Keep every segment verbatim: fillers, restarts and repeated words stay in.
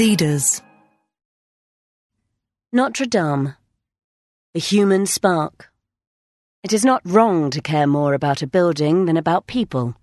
Leaders. Notre Dame. The human spark. It is not wrong to care more about a building than about people.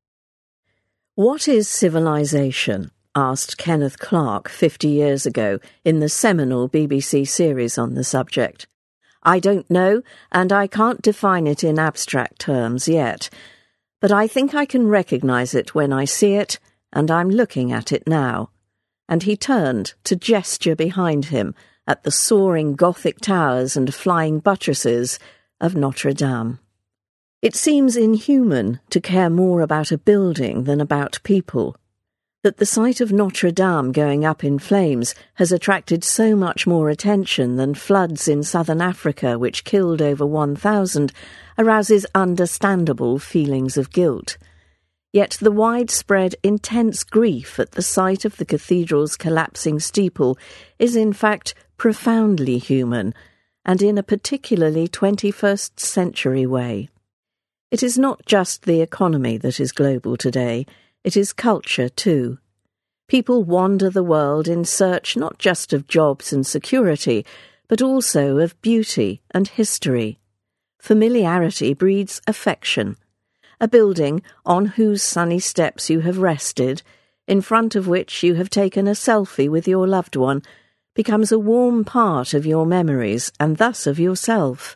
What is civilization? Asked Kenneth Clarke fifty years ago in the seminal B B C series on the subject. I don't know, and I can't define it in abstract terms yet, but I think I can recognise it when I see it, and I'm looking at it now. And he turned to gesture behind him at the soaring Gothic towers and flying buttresses of Notre Dame. It seems inhuman to care more about a building than about people. That the sight of Notre Dame going up in flames has attracted so much more attention than floods in southern Africa, which killed over one thousand, arouses understandable feelings of guilt. Yet the widespread, intense grief at the sight of the cathedral's collapsing steeple is in fact profoundly human, and in a particularly twenty-first century way. It is not just the economy that is global today. It is culture, too. People wander the world in search not just of jobs and security, but also of beauty and history. Familiarity breeds affection. A building on whose sunny steps you have rested, in front of which you have taken a selfie with your loved one, becomes a warm part of your memories and thus of yourself.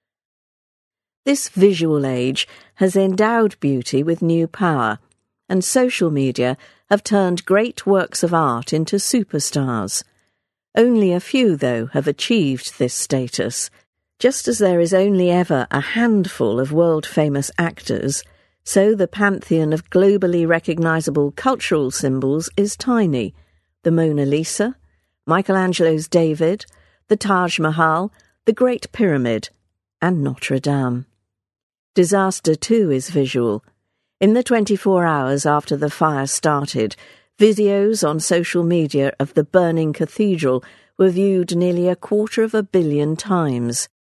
This visual age has endowed beauty with new power, and social media have turned great works of art into superstars. Only a few, though, have achieved this status. Just as there is only ever a handful of world-famous actors, so the pantheon of globally recognisable cultural symbols is tiny. The Mona Lisa, Michelangelo's David, the Taj Mahal, the Great Pyramid, and Notre Dame. Disaster, too, is visual. In the twenty-four hours after the fire started, videos on social media of the burning cathedral were viewed nearly a quarter of a billion times.